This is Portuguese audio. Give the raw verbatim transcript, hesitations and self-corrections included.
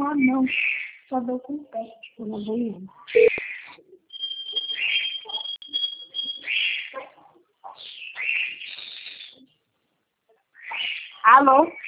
com a mão, só dou com o pé, tipo, na banheira. Alô?